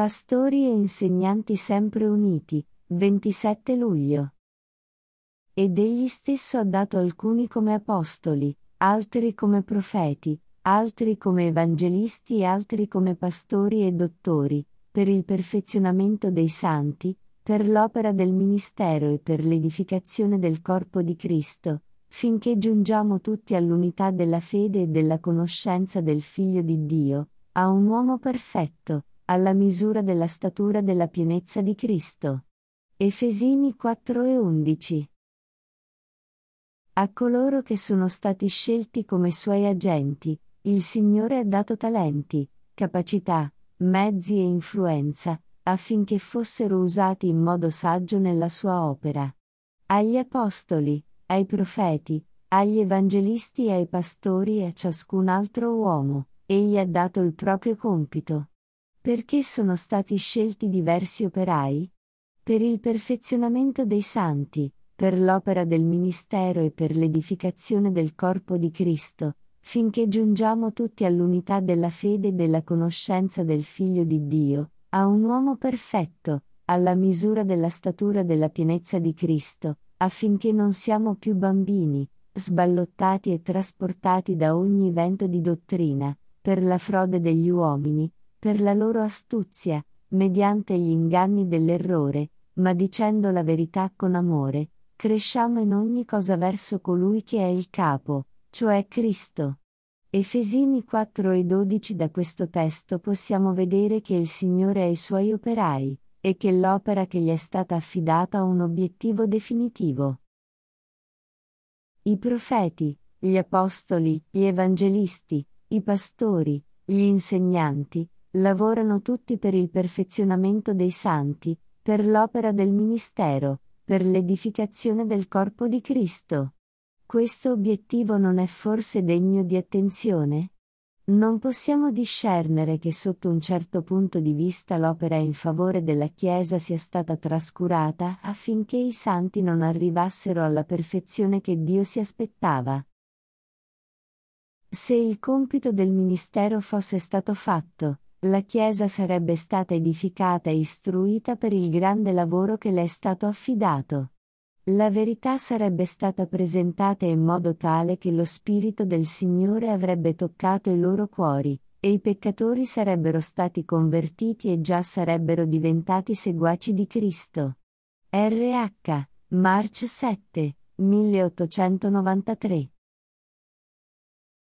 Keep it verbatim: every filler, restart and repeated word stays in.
Pastori e insegnanti sempre uniti, ventisette luglio. Ed egli stesso ha dato alcuni come apostoli, altri come profeti, altri come evangelisti e altri come pastori e dottori, per il perfezionamento dei santi, per l'opera del ministero e per l'edificazione del corpo di Cristo, finché giungiamo tutti all'unità della fede e della conoscenza del Figlio di Dio, a un uomo perfetto, alla misura della statura della pienezza di Cristo. Efesini quattro e undici. A coloro che sono stati scelti come suoi agenti, il Signore ha dato talenti, capacità, mezzi e influenza, affinché fossero usati in modo saggio nella sua opera. Agli apostoli, ai profeti, agli evangelisti e ai pastori e a ciascun altro uomo, egli ha dato il proprio compito. Perché sono stati scelti diversi operai? Per il perfezionamento dei santi, per l'opera del ministero e per l'edificazione del corpo di Cristo, finché giungiamo tutti all'unità della fede e della conoscenza del Figlio di Dio, a un uomo perfetto, alla misura della statura della pienezza di Cristo, affinché non siamo più bambini, sballottati e trasportati da ogni vento di dottrina, per la frode degli uomini, per la loro astuzia, mediante gli inganni dell'errore, ma dicendo la verità con amore, cresciamo in ogni cosa verso colui che è il capo, cioè Cristo. Efesini quattro e dodici. Da questo testo possiamo vedere che il Signore ha i suoi operai, e che l'opera che gli è stata affidata ha un obiettivo definitivo. I profeti, gli apostoli, gli evangelisti, i pastori, gli insegnanti, lavorano tutti per il perfezionamento dei santi, per l'opera del ministero, per l'edificazione del corpo di Cristo. Questo obiettivo non è forse degno di attenzione? Non possiamo discernere che sotto un certo punto di vista l'opera in favore della Chiesa sia stata trascurata affinché i santi non arrivassero alla perfezione che Dio si aspettava. Se il compito del ministero fosse stato fatto, la Chiesa sarebbe stata edificata e istruita per il grande lavoro che le è stato affidato. La verità sarebbe stata presentata in modo tale che lo Spirito del Signore avrebbe toccato i loro cuori, e i peccatori sarebbero stati convertiti e già sarebbero diventati seguaci di Cristo. R H. March sette, milleottocentonovantatré